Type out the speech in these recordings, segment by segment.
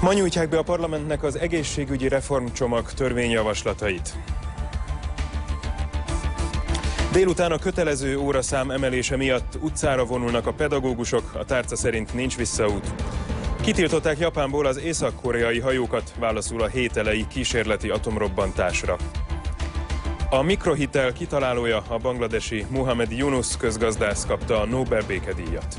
Ma nyújtják be a parlamentnek az egészségügyi reformcsomag törvényjavaslatait. Délután a kötelező óraszám emelése miatt utcára vonulnak a pedagógusok, a tárca szerint nincs visszaút. Kitiltották Japánból az észak-koreai hajókat, válaszul a hét elejé kísérleti atomrobbantásra. A mikrohitel kitalálója, a bangladesi Muhammad Yunus közgazdász kapta a Nobel békedíjat.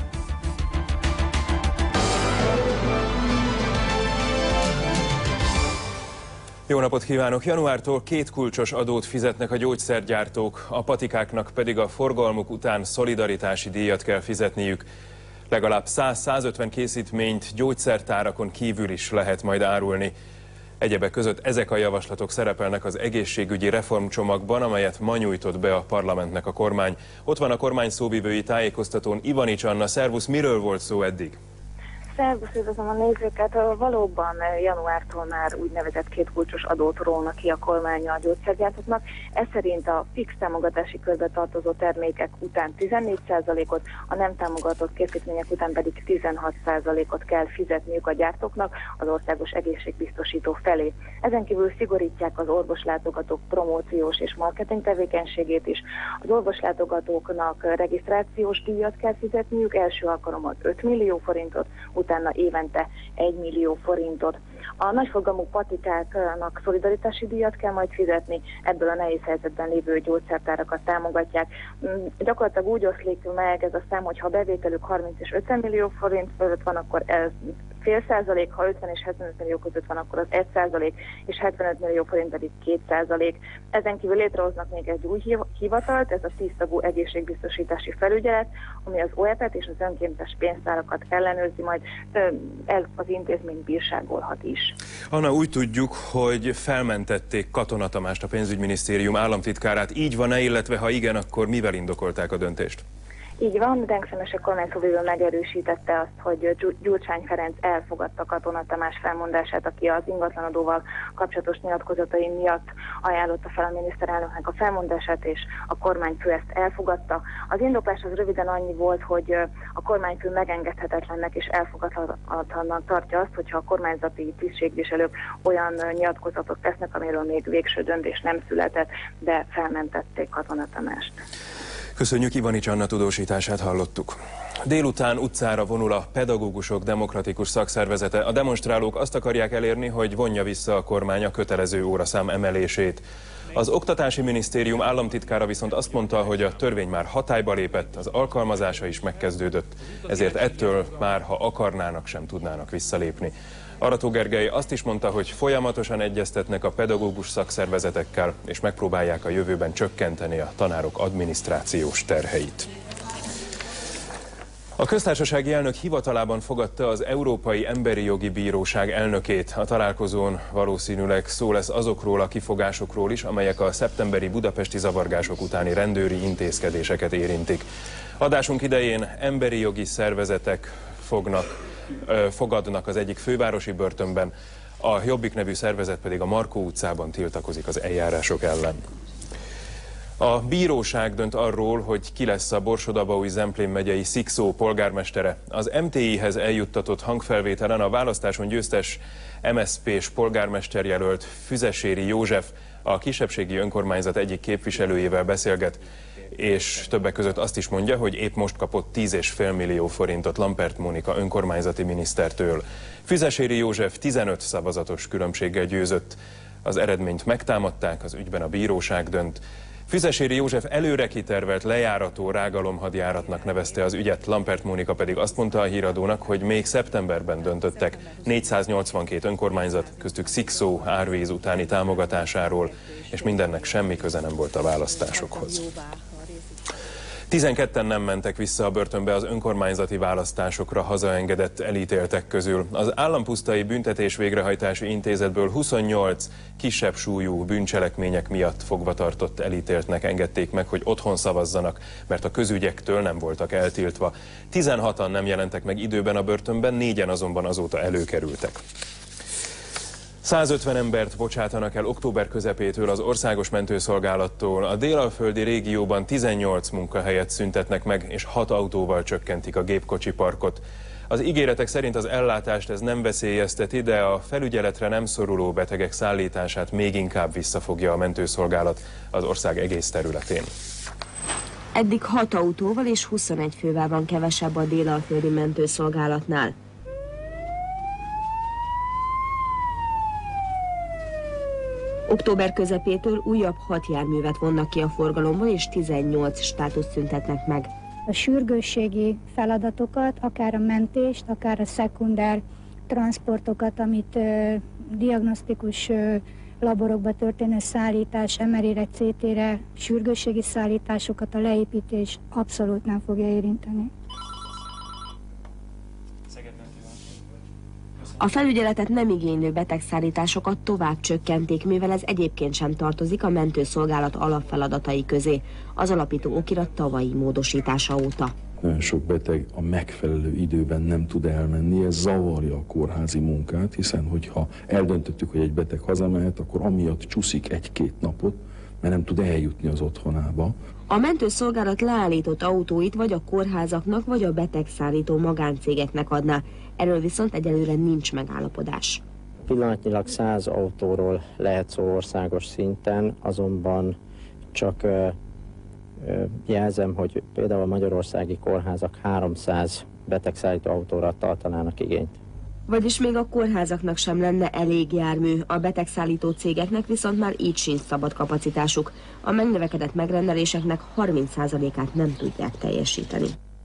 Jó napot kívánok! Januártól 2 kulcsos adót fizetnek a gyógyszergyártók, a patikáknak pedig a forgalmuk után szolidaritási díjat kell fizetniük. Legalább 100-150 készítményt gyógyszertárakon kívül is lehet majd árulni. Egyebek között ezek a javaslatok szerepelnek az egészségügyi reformcsomagban, amelyet ma nyújtott be a parlamentnek a kormány. Ott van a kormány szóvivői tájékoztatón Ivanics Anna. Szervusz, miről volt szó eddig? Szervusz, üdvözlöm a nézőket! Valóban januártól már úgynevezett 2 kulcsos adót rónak ki a kormány a gyógyszergyártóknak. Ez szerint a fix támogatási körbe tartozó termékek után 14%-ot, a nem támogatott készítmények után pedig 16%-ot kell fizetniük a gyártóknak az országos egészségbiztosító felé. Ezen kívül szigorítják az orvoslátogatók promóciós és marketing tevékenységét is. Az orvoslátogatóknak regisztrációs díjat kell fizetniük, első alkalommal 5 millió forintot, utána évente 1 millió forintot. A nagyforgalmú patikáknak szolidaritási díjat kell majd fizetni, ebből a nehéz helyzetben lévő gyógyszertárakat támogatják. Gyakorlatilag úgy oszlik meg ez a szám, hogy ha a bevételük 30 és 50 millió forint között van, akkor ez fél százalék, ha 50 és 75 millió között van, akkor az 1%, és 75 millió forint pedig 2%. Ezen kívül létrehoznak még egy új hivatalt, ez a 10 tagú egészségbiztosítási felügyelet, ami az OEP-et és az önkéntes pénztárakat ellenőrzi, majd ez az intézmény bírságolhat is. Anna, úgy tudjuk, hogy felmentették Katona Tamást, a pénzügyminisztérium államtitkárát. Így van-e, illetve ha igen, akkor mivel indokolták a döntést? Így van, Denk Szemese kormányszóvivő megerősítette azt, hogy Gyurcsány Ferenc elfogadta Katona Tamás felmondását, aki az ingatlanadóval kapcsolatos nyilatkozatai miatt ajánlotta fel a miniszterelnöknek a felmondását, és a kormányfő ezt elfogadta. Az indoklás az röviden annyi volt, hogy a kormányfő megengedhetetlennek és elfogadhatatlannak tartja azt, hogyha a kormányzati tisztségviselők olyan nyilatkozatot tesznek, amiről még végső döntés nem született, de felmentették Katona Tamást. Köszönjük, Ivanics Anna tudósítását hallottuk. Délután utcára vonul a Pedagógusok Demokratikus Szakszervezete. A demonstrálók azt akarják elérni, hogy vonja vissza a kormány a kötelező óraszám emelését. Az Oktatási Minisztérium államtitkára viszont azt mondta, hogy a törvény már hatályba lépett, az alkalmazása is megkezdődött, ezért ettől már, ha akarnának, sem tudnának visszalépni. Arató Gergely azt is mondta, hogy folyamatosan egyeztetnek a pedagógus szakszervezetekkel, és megpróbálják a jövőben csökkenteni a tanárok adminisztrációs terheit. A köztársasági elnök hivatalában fogadta az Európai Emberi Jogi Bíróság elnökét. A találkozón valószínűleg szó lesz azokról a kifogásokról is, amelyek a szeptemberi budapesti zavargások utáni rendőri intézkedéseket érintik. Adásunk idején emberi jogi szervezetek fogadnak az egyik fővárosi börtönben, a Jobbik nevű szervezet pedig a Markó utcában tiltakozik az eljárások ellen. A bíróság dönt arról, hogy ki lesz a Borsod-Abaúj-Zemplén megyei Szikszó polgármestere. Az MTI-hez eljuttatott hangfelvételen a választáson győztes MSZP-s polgármesterjelölt Füzeséri József a kisebbségi önkormányzat egyik képviselőjével beszélget, és többek között azt is mondja, hogy épp most kapott 10,5 millió forintot Lampert Mónika önkormányzati minisztertől. Füzeséri József 15 szavazatos különbséggel győzött. Az eredményt megtámadták, az ügyben a bíróság dönt. Füzeséri József előre kitervelt lejárató rágalomhadjáratnak nevezte az ügyet, Lampert Mónika pedig azt mondta a híradónak, hogy még szeptemberben döntöttek 482 önkormányzat, köztük Szikszó árvíz utáni támogatásáról, és mindennek semmi köze nem volt a választásokhoz. 12-en nem mentek vissza a börtönbe az önkormányzati választásokra hazaengedett elítéltek közül. Az Állampusztai Büntetés Végrehajtási Intézetből 28 kisebb súlyú bűncselekmények miatt fogvatartott elítéltnek engedték meg, hogy otthon szavazzanak, mert a közügyektől nem voltak eltiltva. 16-an nem jelentek meg időben a börtönben, 4-en azonban azóta előkerültek. 150 embert bocsátanak el október közepétől az Országos Mentőszolgálattól. A délalföldi régióban 18 munkahelyet szüntetnek meg, és 6 autóval csökkentik a gépkocsi parkot. Az ígéretek szerint az ellátást ez nem veszélyezteti, de a felügyeletre nem szoruló betegek szállítását még inkább visszafogja a mentőszolgálat az ország egész területén. Eddig 6 autóval és 21 fővel van kevesebb a dél-alföldi mentőszolgálatnál. Október közepétől újabb 6 járművet vonnak ki a forgalomból, és 18 státuszt szüntetnek meg. A sürgősségi feladatokat, akár a mentést, akár a szekunder transportokat, amit diagnosztikus laborokba történő szállítás, MRI-re, CT-re, sürgősségi szállításokat, a leépítés abszolút nem fogja érinteni. A felügyeletet nem igénylő betegszállításokat tovább csökkenték, mivel ez egyébként sem tartozik a mentőszolgálat alapfeladatai közé, az alapító okirat tavalyi módosítása óta. Nagyon sok beteg a megfelelő időben nem tud elmenni, ez zavarja a kórházi munkát, hiszen hogyha eldöntöttük, hogy egy beteg hazamehet, akkor amiatt csúszik 1-2 napot, mert nem tud eljutni az otthonába. A mentőszolgálat leállított autóit vagy a kórházaknak, vagy a betegszállító magáncégeknek adná. Erről viszont egyelőre nincs megállapodás. Pillanatnyilag 100 autóról lehet szó országos szinten, azonban csak jelzem, hogy például a magyarországi kórházak 300 betegszállító autóra tartanának igényt. Vagyis még a kórházaknak sem lenne elég jármű, a betegszállító cégeknek viszont már így sincs szabad kapacitásuk. A megnövekedett megrendeléseknek 30%-át nem tudják teljesíteni.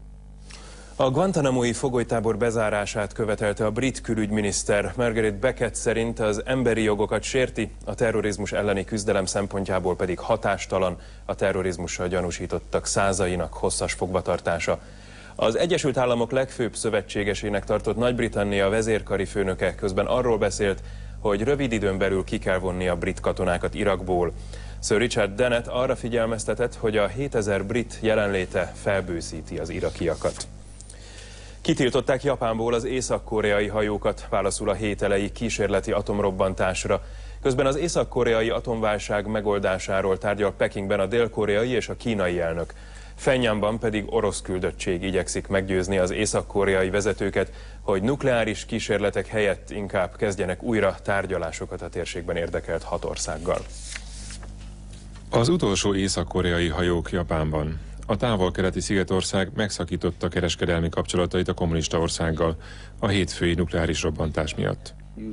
A Guantanamo-i fogolytábor bezárását követelte a brit külügyminiszter. Margaret Beckett szerint az emberi jogokat sérti, a terrorizmus elleni küzdelem szempontjából pedig hatástalan a terrorizmussal gyanúsítottak százainak hosszas fogvatartása. Az Egyesült Államok legfőbb szövetségesének tartott Nagy-Britannia vezérkari főnöke közben arról beszélt, hogy rövid időn belül ki kell vonni a brit katonákat Irakból. Sir Richard Dennett arra figyelmeztetett, hogy a 7000 brit jelenléte felbőszíti az irakiakat. Kitiltották Japánból az észak-koreai hajókat, válaszul a hét elejé kísérleti atomrobbantásra. Közben az észak-koreai atomválság megoldásáról tárgyal Pekingben a dél-koreai és a kínai elnök. Phenjanban pedig orosz küldöttség igyekszik meggyőzni az észak-koreai vezetőket, hogy nukleáris kísérletek helyett inkább kezdjenek újra tárgyalásokat a térségben érdekelt 6 országgal. Az utolsó észak-koreai hajók Japánban. A távol-keleti szigetország megszakította kereskedelmi kapcsolatait a kommunista országgal a hétfői nukleáris robbantás miatt.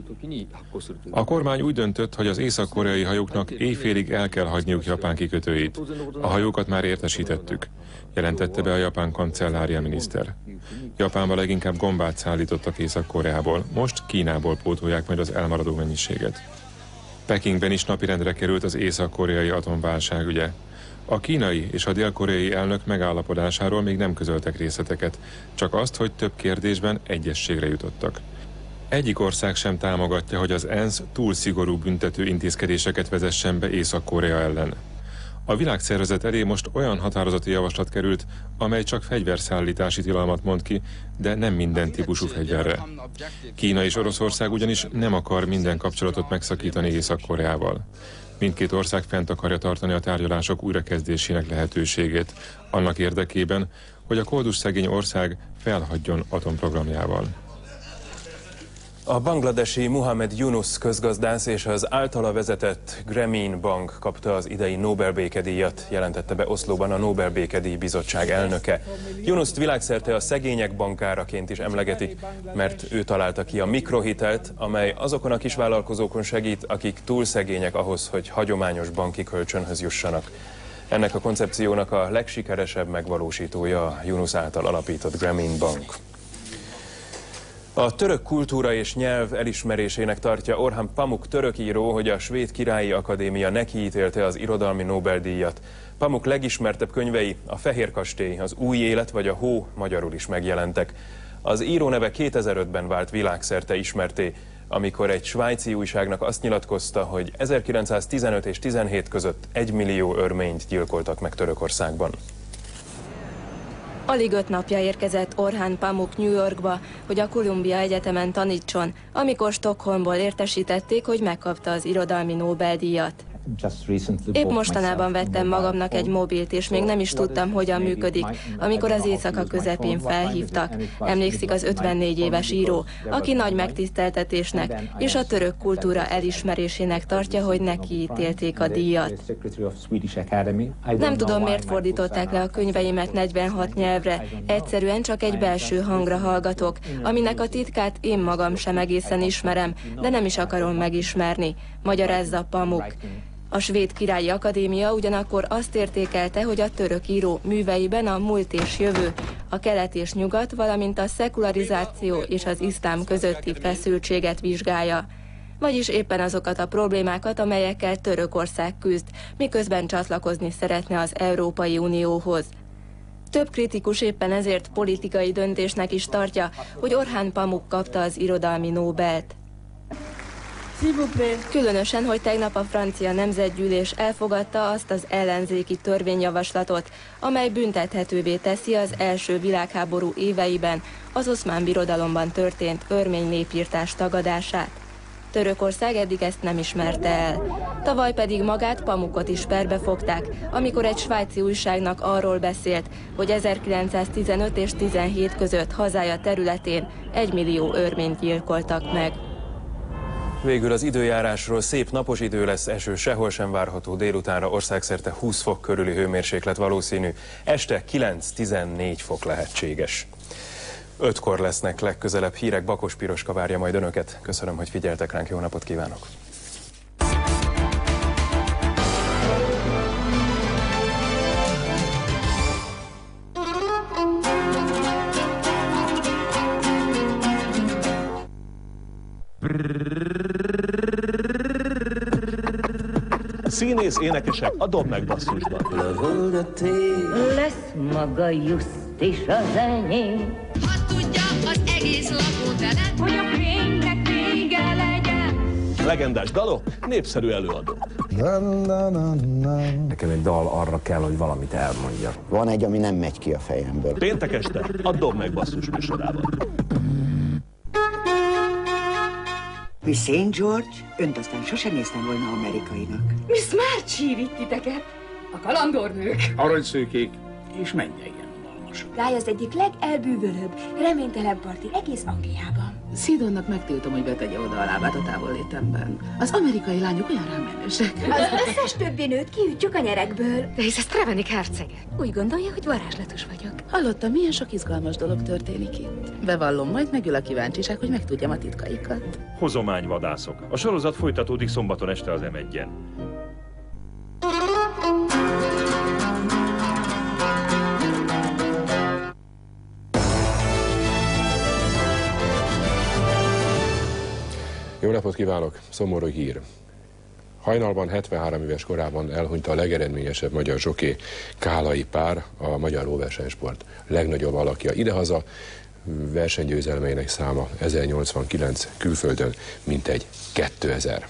A kormány úgy döntött, hogy az észak-koreai hajóknak éjfélig el kell hagyniuk Japán kikötőit. A hajókat már értesítettük, jelentette be a japán kancellária miniszter. Japánba leginkább gombát szállítottak Észak-Koreából, most Kínából pótolják majd az elmaradó mennyiséget. Pekingben is napirendre került az észak-koreai atomválság ügye. A kínai és a dél-koreai elnök megállapodásáról még nem közöltek részleteket, csak azt, hogy több kérdésben egyezségre jutottak. Egyik ország sem támogatja, hogy az ENSZ túl szigorú büntető intézkedéseket vezessen be Észak-Korea ellen. A világszervezet elé most olyan határozati javaslat került, amely csak fegyverszállítási tilalmat mond ki, de nem minden típusú fegyverre. Kína és Oroszország ugyanis nem akar minden kapcsolatot megszakítani Észak-Koreával. Mindkét ország fent akarja tartani a tárgyalások újrakezdésének lehetőségét, annak érdekében, hogy a koldus-szegény ország felhagyjon atomprogramjával. A bangladesi Muhammad Yunus közgazdász és az általa vezetett Grameen Bank kapta az idei Nobel békedíjat, jelentette be Oszlóban a Nobel békedíj bizottság elnöke. Yunust világszerte a szegények bankáraként is emlegetik, mert ő találta ki a mikrohitelt, amely azokon a kisvállalkozókon segít, akik túl szegények ahhoz, hogy hagyományos banki kölcsönhöz jussanak. Ennek a koncepciónak a legsikeresebb megvalósítója a Yunus által alapított Grameen Bank. A török kultúra és nyelv elismerésének tartja Orhan Pamuk török író, hogy a Svéd Királyi Akadémia nekiítélte az irodalmi Nobel-díjat. Pamuk legismertebb könyvei, a Fehér kastély, az Új élet vagy a Hó magyarul is megjelentek. Az író neve 2005-ben vált világszerte ismerté, amikor egy svájci újságnak azt nyilatkozta, hogy 1915 és 17 között 1 millió örményt gyilkoltak meg Törökországban. Alig 5 napja érkezett Orhan Pamuk New Yorkba, hogy a Columbia Egyetemen tanítson, amikor Stockholmból értesítették, hogy megkapta az irodalmi Nobel-díjat. Épp mostanában vettem magamnak egy mobilt, és még nem is tudtam, hogyan működik, amikor az éjszaka közepén felhívtak. Emlékszik az 54 éves író, aki nagy megtiszteltetésnek és a török kultúra elismerésének tartja, hogy neki ítélték a díjat. Nem tudom, miért fordították le a könyveimet 46 nyelvre, egyszerűen csak egy belső hangra hallgatok, aminek a titkát én magam sem egészen ismerem, de nem is akarom megismerni, magyarázza Pamuk. A Svéd Királyi Akadémia ugyanakkor azt értékelte, hogy a török író műveiben a múlt és jövő, a kelet és nyugat, valamint a szekularizáció és az iszlám közötti feszültséget vizsgálja. Vagyis éppen azokat a problémákat, amelyekkel Törökország küzd, miközben csatlakozni szeretne az Európai Unióhoz. Több kritikus éppen ezért politikai döntésnek is tartja, hogy Orhan Pamuk kapta az irodalmi Nobelt. Különösen, hogy tegnap a francia nemzetgyűlés elfogadta azt az ellenzéki törvényjavaslatot, amely büntethetővé teszi az első világháború éveiben az Oszmán Birodalomban történt örmény népirtás tagadását. Törökország eddig ezt nem ismerte el. Tavaly pedig magát, Pamukot is perbe fogták, amikor egy svájci újságnak arról beszélt, hogy 1915 és 17 között hazája területén 1 millió örményt gyilkoltak meg. Végül az időjárásról: szép napos idő lesz, eső sehol sem várható, délutánra országszerte 20 fok körüli hőmérséklet valószínű, este 9-14 fok lehetséges. 5-kor lesznek legközelebb hírek, Bakos Piroska várja majd önöket. Köszönöm, hogy figyeltek ránk, jó napot kívánok! Színész, énekesek, a Dob meg basszusban. Lesz maga Just és az enyém. Ha tudja az egész lakótelep, hogy a fénynek vége legyen. Legendás dalok, népszerű előadók. Nekem egy dal arra kell, hogy valamit elmondjak. Van egy, ami nem megy ki a fejemből. Péntek este a Dob meg basszus műsorában. Miss St. George, önt aztán sosem néztem volna amerikainak. Miss Marchi vitt titeket, a kalandornők. Aranyszőkék és mennyegen unalmasok. Guy az egyik legelbűvölőbb, reménytelen parti egész Angliában. Szidonnak megtiltom, hogy betegye oda a lábát a távollétemben. Az amerikai lányok olyan rámenősek. Az összes többi nőt kiütjük a nyerekből. De hisz ez Trevenik hercege. Úgy gondolja, hogy varázslatos vagyok. Hallottam, milyen sok izgalmas dolog történik itt. Bevallom, majd megül a kíváncsiság, hogy megtudjam a titkaikat. Hozományvadászok. A sorozat folytatódik szombaton este az M1-en. Jó napot kívánok! Szomorú hír. Hajnalban 73 éves korában elhunyt a legeredményesebb magyar zsoké Kálai pár, a magyar lóversenysport legnagyobb alakja. Idehaza versenygyőzelmeinek száma 1089, külföldön mintegy 2000.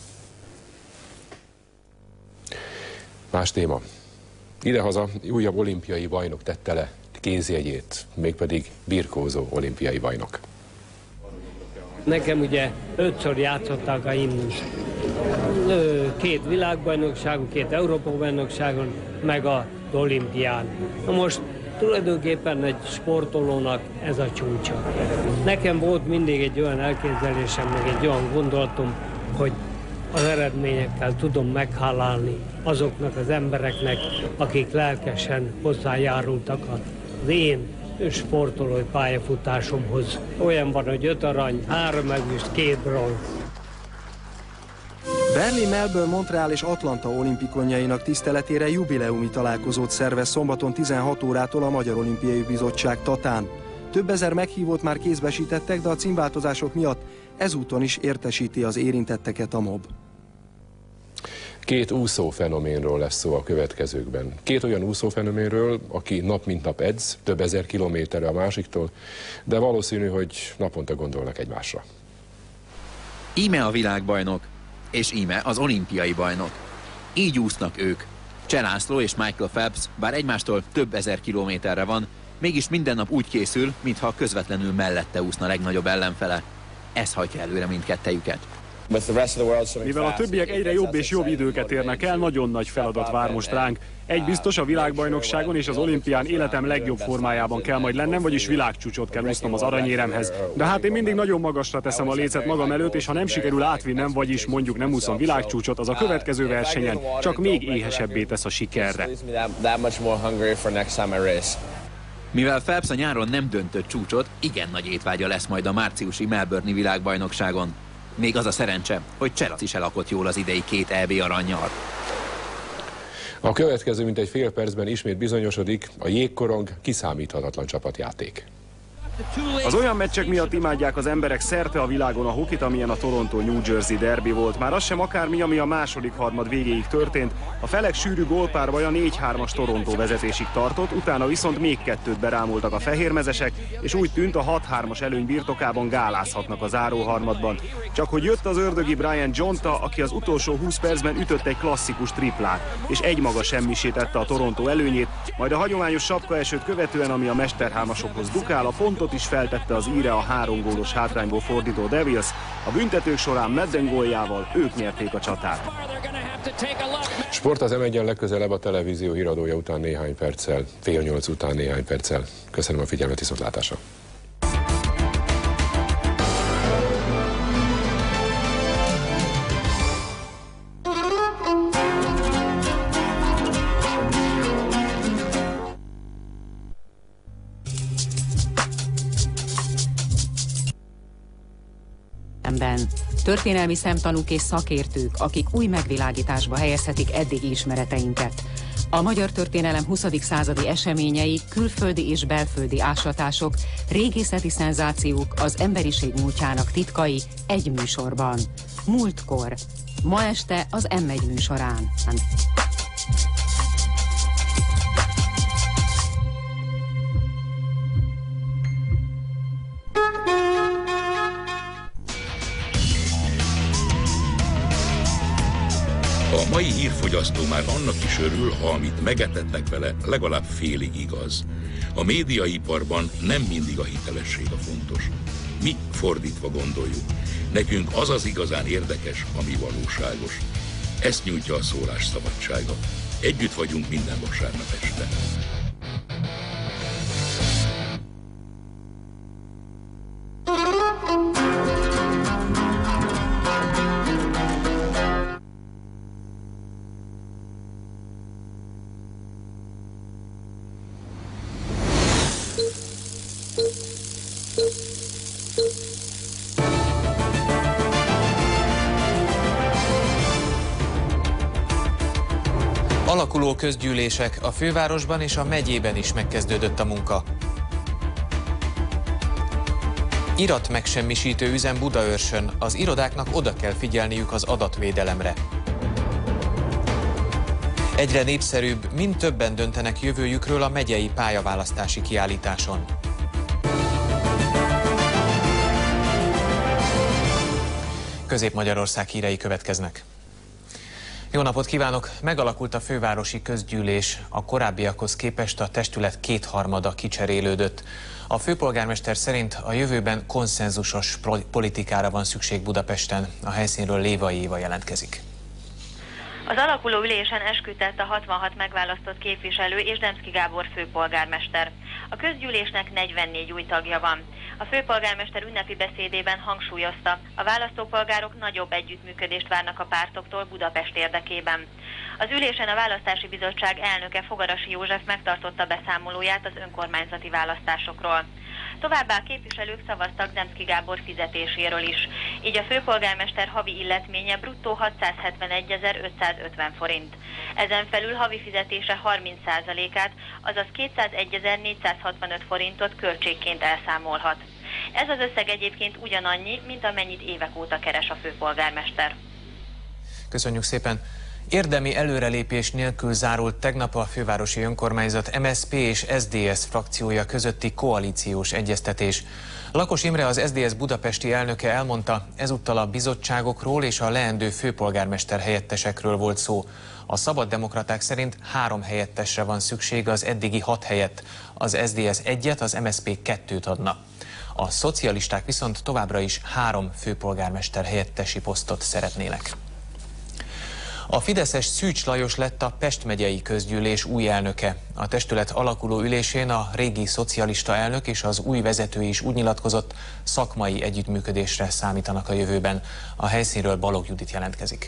Más téma. Idehaza újabb olimpiai bajnok tette le kézjegyét, mégpedig birkózó olimpiai bajnok. Nekem ugye 5-ször játszották a himnuszt. 2 világbajnokságon, 2 Európa-bajnokságon, meg az olimpián. Na most tulajdonképpen egy sportolónak ez a csúcsa. Nekem volt mindig egy olyan elképzelésem, meg egy olyan gondolatom, hogy az eredményekkel tudom meghálálni azoknak az embereknek, akik lelkesen hozzájárultak az én sportolói pályafutásomhoz. Olyan van, hogy 5 arany, 3 ezüst, 2 bronz. Berlin, Melbourne, Montreal és Atlanta olimpikonjainak tiszteletére jubileumi találkozót szervez szombaton 16 órától a Magyar Olimpiai Bizottság Tatán. Több ezer meghívót már kézbesítettek, de a címváltozások miatt ezúton is értesíti az érintetteket a MOB. 2 úszófenoménről lesz szó a következőkben. 2 olyan úszófenoménről, aki nap mint nap edz, több ezer kilométerre a másiktól, de valószínű, hogy naponta gondolnak egymásra. Íme a világbajnok, és íme az olimpiai bajnok. Így úsznak ők. Cseh László és Michael Phelps, bár egymástól több ezer kilométerre van, mégis minden nap úgy készül, mintha közvetlenül mellette úszna legnagyobb ellenfele. Ez hajtja előre mindkettejüket. Mivel a többiek egyre jobb és jobb időket érnek el, nagyon nagy feladat vár most ránk. Egy biztos, a világbajnokságon és az olimpián életem legjobb formájában kell majd lennem, vagyis világcsúcsot kell úsznom az aranyéremhez. De hát én mindig nagyon magasra teszem a lécet magam előtt, és ha nem sikerül átvinnem, vagyis mondjuk nem úszom világcsúcsot, az a következő versenyen csak még éhesebbé tesz a sikerre. Mivel Phelps a nyáron nem döntött csúcsot, igen nagy étvágya lesz majd a márciusi Melbourne-i világbajnokságon. Még az a szerencse, hogy Cserasz is elakott jól az idei 2 EB arannyal. A következő mintegy fél percben ismét bizonyosodik, a jégkorong kiszámíthatatlan csapatjáték. Az olyan meccsek miatt imádják az emberek szerte a világon a hokit, amilyen a Toronto-New Jersey derby volt. Már az sem akármi, ami a második harmad végéig történt. A felek sűrű gólpárbaja 4-3-as Toronto vezetésig tartott, utána viszont még 2-t berámoltak a fehérmezesek, és úgy tűnt, a 6-3-as előny birtokában gálázhatnak a záróharmadban. Csak hogy jött az ördögi Brian Jonta, aki az utolsó 20 percben ütött egy klasszikus triplát, és egymaga semmisítette a Toronto előnyét, majd a hagyományos sapkaesőt követően, ami a mesterhámasokhoz dukál, a pontot is feltette az íre a 3 gólos hátrányból fordító Devils. A büntetők során Madden góljával ők nyerték a csatát. Sport az M1-en legközelebb a televízió híradója után néhány perccel, 7:30 után néhány perccel. Köszönöm a figyelmet, viszontlátásra! Történelmi szemtanúk és szakértők, akik új megvilágításba helyezhetik eddigi ismereteinket. A magyar történelem 20. századi eseményei, külföldi és belföldi ásatások, régészeti szenzációk, az emberiség múltjának titkai egy műsorban. Múltkor. Ma este az M1 műsorán. A mai hírfogyasztó már annak is örül, ha amit megetetnek vele, legalább félig igaz. A médiaiparban nem mindig a hitelesség a fontos. Mi fordítva gondoljuk. Nekünk az az igazán érdekes, ami valóságos. Ezt nyújtja a szólás szabadsága. Együtt vagyunk minden vasárnap este. Alakuló közgyűlések, a fővárosban és a megyében is megkezdődött a munka. Iratmegsemmisítő üzem Budaörsön, az irodáknak oda kell figyelniük az adatvédelemre. Egyre népszerűbb, mind többen döntenek jövőjükről a megyei pályaválasztási kiállításon. Közép-Magyarország hírei következnek. Jó napot kívánok! Megalakult a fővárosi közgyűlés. A korábbiakhoz képest a testület 2/3 kicserélődött. A főpolgármester szerint a jövőben konszenzusos politikára van szükség Budapesten. A helyszínről Lévai Éva jelentkezik. Az alakuló ülésen esküdtett a 66 megválasztott képviselő és Demszky Gábor főpolgármester. A közgyűlésnek 44 új tagja van. A főpolgármester ünnepi beszédében hangsúlyozta, a választópolgárok nagyobb együttműködést várnak a pártoktól Budapest érdekében. Az ülésen a Választási Bizottság elnöke Fogarasi József megtartotta beszámolóját az önkormányzati választásokról. Továbbá a képviselők szavaztak Demszky Gábor fizetéséről is. Így a főpolgármester havi illetménye bruttó 671.550 forint. Ezen felül havi fizetése 30%-át, azaz 201.465 forintot költségként elszámolhat. Ez az összeg egyébként ugyanannyi, mint amennyit évek óta keres a főpolgármester. Köszönjük szépen! Érdemi előrelépés nélkül zárult tegnap a fővárosi önkormányzat MSZP és SZDSZ frakciója közötti koalíciós egyeztetés. Lakos Imre, az SZDSZ budapesti elnöke elmondta, ezúttal a bizottságokról és a leendő főpolgármester helyettesekről volt szó. A szabaddemokraták szerint 3 helyettesre van szükség az eddigi 6 helyett. Az SZDSZ 1-et, az MSZP 2-t adna. A szocialisták viszont továbbra is 3 főpolgármester helyettesi posztot szeretnének. A fideszes Szűcs Lajos lett a Pest megyei közgyűlés új elnöke. A testület alakuló ülésén a régi szocialista elnök és az új vezető is úgy nyilatkozott, szakmai együttműködésre számítanak a jövőben. A helyszínről Balogh Judit jelentkezik.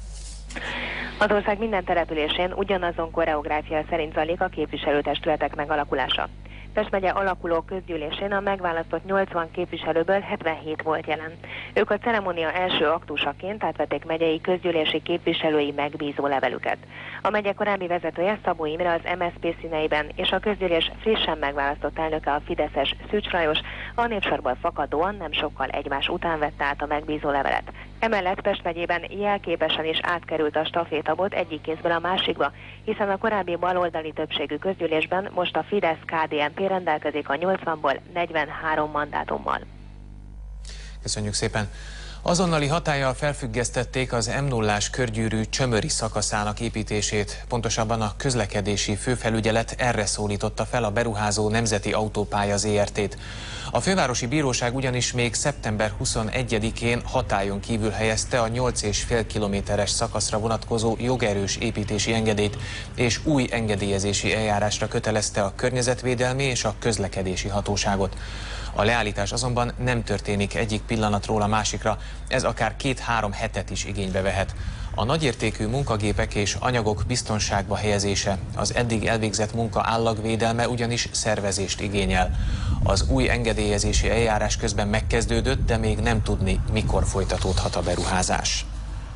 Az ország minden településén ugyanazon koreográfia szerint zajlik a képviselőtestületek megalakulása. Pest megye alakuló közgyűlésén a megválasztott 80 képviselőből 77 volt jelen. Ők a ceremónia első aktusaként átvették megyei közgyűlési képviselői megbízó levelüket. A megye korábbi vezetője Szabó Imre az MSZP színeiben, és a közgyűlés frissen megválasztott elnöke a fideszes Szűcs Lajos a népsorból fakadóan nem sokkal egymás után vette át a megbízó levelet. Emellett Pest megyében jelképesen is átkerült a stafétabot egyik kézből a másikba, hiszen a korábbi baloldali többségű közgyűlésben most a Fidesz-KDNP rendelkezik a 80-ból 43 mandátummal. Köszönjük szépen! Azonnali hatállyal felfüggesztették az M0-ás körgyűrű Csömöri szakaszának építését, pontosabban a közlekedési főfelügyelet erre szólította fel a beruházó Nemzeti Autópálya Zrt-t. A fővárosi bíróság ugyanis még szeptember 21-én hatályon kívül helyezte a 8,5 kilométeres szakaszra vonatkozó jogerős építési engedélyt, és új engedélyezési eljárásra kötelezte a környezetvédelmi és a közlekedési hatóságot. A leállítás azonban nem történik egyik pillanatról a másikra, ez akár 2-3 hetet is igénybe vehet. A nagyértékű munkagépek és anyagok biztonságba helyezése, az eddig elvégzett munka állagvédelme ugyanis szervezést igényel. Az új engedélyezési eljárás közben megkezdődött, de még nem tudni, mikor folytatódhat a beruházás.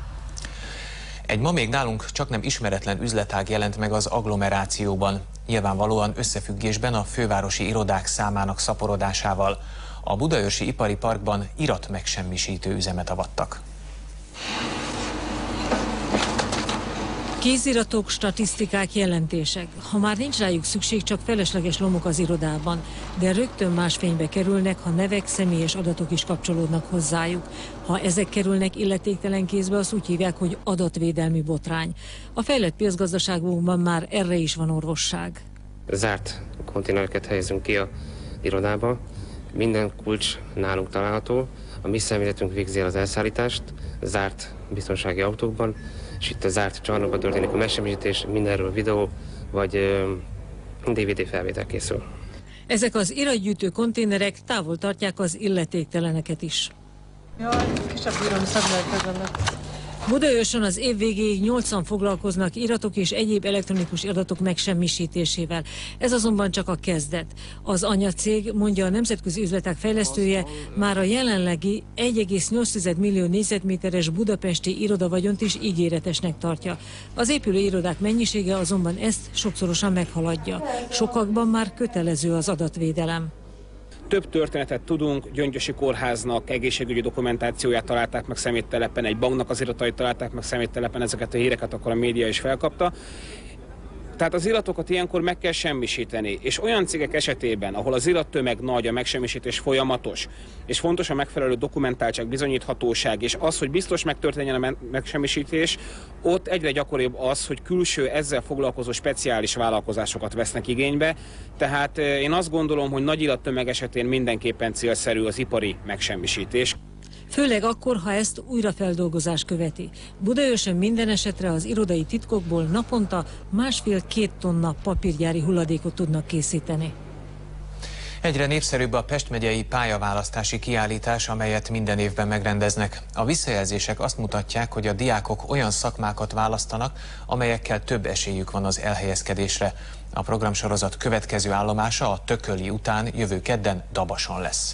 Egy ma még nálunk csaknem ismeretlen üzletág jelent meg az agglomerációban, nyilvánvalóan összefüggésben a fővárosi irodák számának szaporodásával. A Budaörsi Ipari Parkban iratmegsemmisítő üzemet avattak. Kéziratok, statisztikák, jelentések. Ha már nincs rájuk szükség, csak felesleges lomok az irodában, de rögtön más fénybe kerülnek, ha nevek, személyes adatok is kapcsolódnak hozzájuk. Ha ezek kerülnek illetéktelen kézbe, azt úgy hívják, hogy adatvédelmi botrány. A fejlett piacgazdaságokban már erre is van orvosság. Zárt konténereket helyezünk ki az irodába, minden kulcs nálunk található, a mi személyzetünk végzi el az elszállítást, zárt biztonsági autókban, és itt a zárt csarnokban történik a megsemmisítés, mindenről videó vagy DVD felvétel készül. Ezek az iratgyűjtő konténerek távol tartják az illetékteleneket is. Jaj, kisebb bírom, Budaörsön az év végéig 80 foglalkoznak iratok és egyéb elektronikus adatok megsemmisítésével. Ez azonban csak a kezdet. Az anyacég, mondja a nemzetközi üzletek fejlesztője, már a jelenlegi 1,8 millió négyzetméteres budapesti irodavagyont is ígéretesnek tartja. Az épülő irodák mennyisége azonban ezt sokszorosan meghaladja. Sokakban már kötelező az adatvédelem. Több történetet tudunk, Gyöngyösi Kórháznak egészségügyi dokumentációját találták meg szeméttelepen, egy banknak az iratait találták meg szeméttelepen, ezeket a híreket akkor a média is felkapta. Tehát az iratokat ilyenkor meg kell semmisíteni, és olyan cégek esetében, ahol az irattömeg nagy, a megsemmisítés folyamatos, és fontos a megfelelő dokumentáltság, bizonyíthatóság, és az, hogy biztos megtörténjen a megsemmisítés, ott egyre gyakoribb az, hogy külső ezzel foglalkozó speciális vállalkozásokat vesznek igénybe. Tehát én azt gondolom, hogy nagy irattömeg esetén mindenképpen célszerű az ipari megsemmisítés. Főleg akkor, ha ezt újrafeldolgozás követi. Budaörsön minden esetre az irodai titkokból naponta 1,5-2 tonna papírgyári hulladékot tudnak készíteni. Egyre népszerűbb a Pest megyei pályaválasztási kiállítás, amelyet minden évben megrendeznek. A visszajelzések azt mutatják, hogy a diákok olyan szakmákat választanak, amelyekkel több esélyük van az elhelyezkedésre. A programsorozat következő állomása a Tököli után jövő kedden Dabason lesz.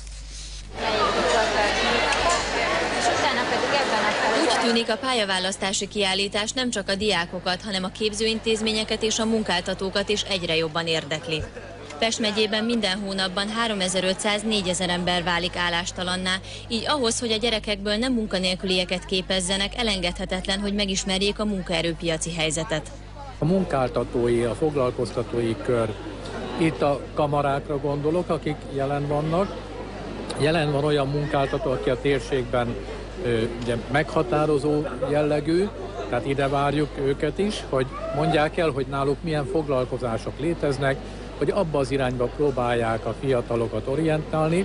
Úgy tűnik, a pályaválasztási kiállítás nem csak a diákokat, hanem a képzőintézményeket és a munkáltatókat is egyre jobban érdekli. Pest megyében minden hónapban 3500-4000 ember válik állástalanná, így ahhoz, hogy a gyerekekből nem munkanélkülieket képezzenek, elengedhetetlen, hogy megismerjék a munkaerőpiaci helyzetet. A munkáltatói, a foglalkoztatói kör, itt a kamarákra gondolok, akik jelen vannak. Jelen van olyan munkáltató, aki a térségben ugye meghatározó jellegű, tehát ide várjuk őket is, hogy mondják el, hogy náluk milyen foglalkozások léteznek, hogy abba az irányba próbálják a fiatalokat orientálni.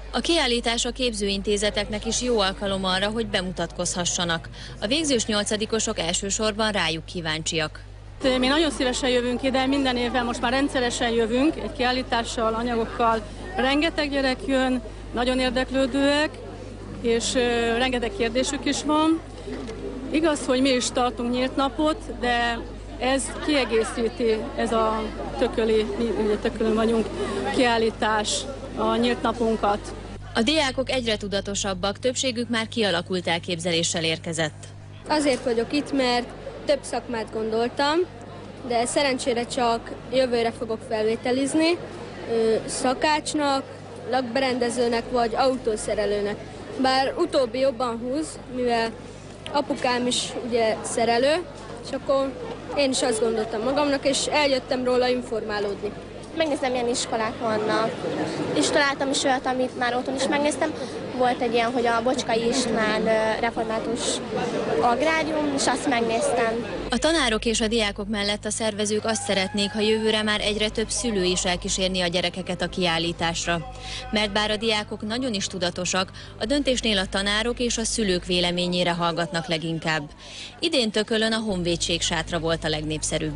A kiállítás a képzőintézeteknek is jó alkalom arra, hogy bemutatkozhassanak. A végzős 8-osok elsősorban rájuk kíváncsiak. Mi nagyon szívesen jövünk ide, minden évvel most már rendszeresen jövünk, egy kiállítással, anyagokkal. Rengeteg gyerek jön, nagyon érdeklődőek, és rengeteg kérdésük is van. Igaz, hogy mi is tartunk nyílt napot, de ez kiegészíti, ez a tököli, mi ugye tökölön vagyunk, kiállítás, a nyílt napunkat. A diákok egyre tudatosabbak, többségük már kialakult elképzeléssel érkezett. Azért vagyok itt, mert több szakmát gondoltam, de szerencsére csak jövőre fogok felvételizni, szakácsnak, lakberendezőnek vagy autószerelőnek. Bár utóbbi jobban húz, mivel apukám is ugye szerelő, és akkor én is azt gondoltam magamnak, és eljöttem róla informálódni. Megnéztem, milyen iskolák vannak, és találtam is olyat, amit már otthon is megnéztem. Volt egy ilyen, hogy a Bocskai István református agrárium, és azt megnéztem. A tanárok és a diákok mellett a szervezők azt szeretnék, ha jövőre már egyre több szülő is elkísérni a gyerekeket a kiállításra. Mert bár a diákok nagyon is tudatosak, a döntésnél a tanárok és a szülők véleményére hallgatnak leginkább. Idén Tökölön a Honvédség sátra volt a legnépszerűbb.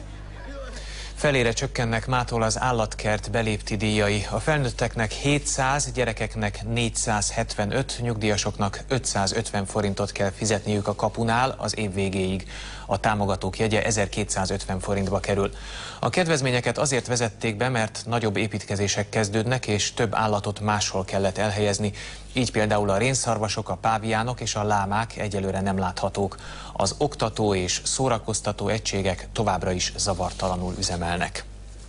Felére csökkennek mától az állatkert belépti díjai. A felnőtteknek 700, gyerekeknek 475, nyugdíjasoknak 550 forintot kell fizetniük a kapunál az év végéig. A támogatók jegye 1250 forintba kerül. A kedvezményeket azért vezették be, mert nagyobb építkezések kezdődnek, és több állatot máshol kellett elhelyezni. Így például a rénszarvasok, a páviánok és a lámák egyelőre nem láthatók. Az oktató és szórakoztató egységek továbbra is zavartalanul üzemelnek.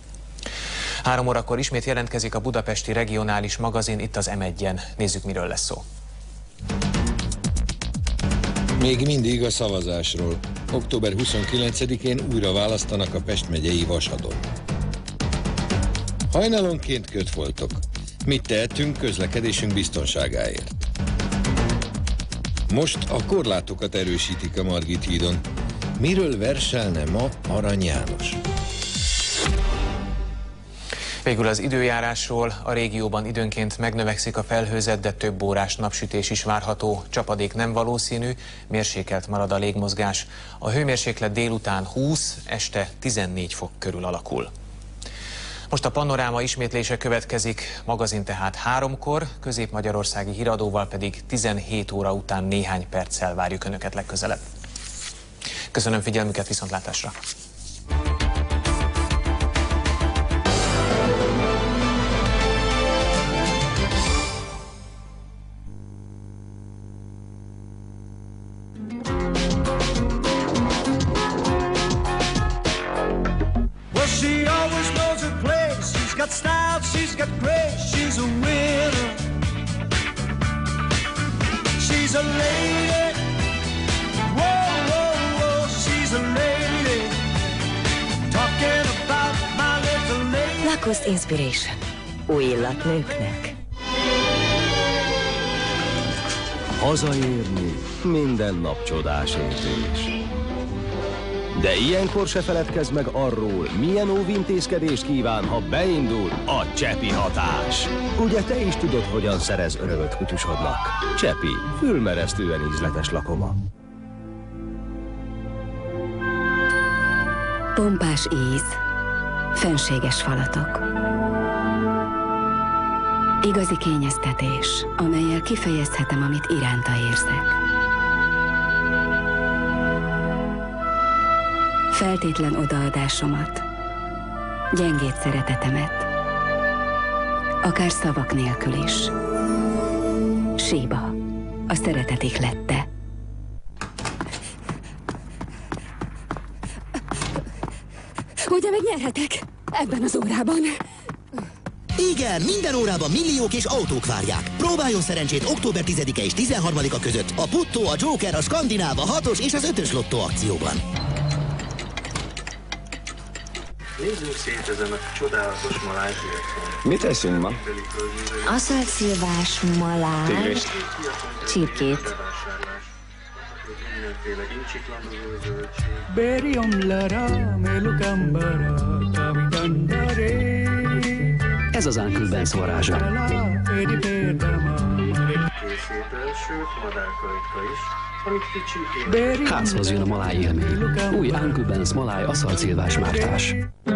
3 órakor ismét jelentkezik a budapesti regionális magazin itt az M1-en. Nézzük, miről lesz szó. Még mindig a szavazásról. Október 29-én újra választanak a Pest megyei Vasadon. Hajnalonként kötfoltok. Mit tehetünk közlekedésünk biztonságáért? Most a korlátokat erősítik a Margit hídon. Miről verselne ma Arany János? Végül az időjárásról. A régióban időnként megnövekszik a felhőzet, de több órás napsütés is várható. Csapadék nem valószínű, mérsékelt marad a légmozgás. A hőmérséklet délután 20, este 14 fok körül alakul. Most a panoráma ismétlése következik, magazin tehát 3-kor, közép-magyarországi híradóval pedig 17 óra után néhány perccel várjuk Önöket legközelebb. Köszönöm figyelmüket, viszontlátásra! Lacoste Inspiration. Új illat nőknek. Hazaérni minden nap csodás érzés. De ilyenkor se feledkezz meg arról, milyen óvintézkedést kíván, ha beindul a Csepi hatás. Ugye te is tudod, hogyan szerez örömöt kutyusodnak. Csepi, fülmeresztően ízletes lakoma. Pompás íz. Fenséges falatok. Igazi kényeztetés, amellyel kifejezhetem, amit iránta érzek. Feltétlen odaadásomat, gyengéd szeretetemet, akár szavak nélkül is. Síba, a szeretet ihlette. Ugye megnyerhetek ebben az órában? Igen, minden órában milliók és autók várják. Próbáljon szerencsét október 10-e és 13-a között a Puttó, a Joker, a Skandináv, a 6-os és az 5-ös lottó akcióban. Nézzünk szét ezen a csodálatos malázsércen. Mit eszünk ma? Aszalszilvás, malár, Tigrist, csirkét. Ez az Uncle Ben's varázsa. Készít sőt, madárkajtka is, amit kicsi Házhoz jön a maláj élmény. Új Uncle Ben's maláj aszalcilvás mártás.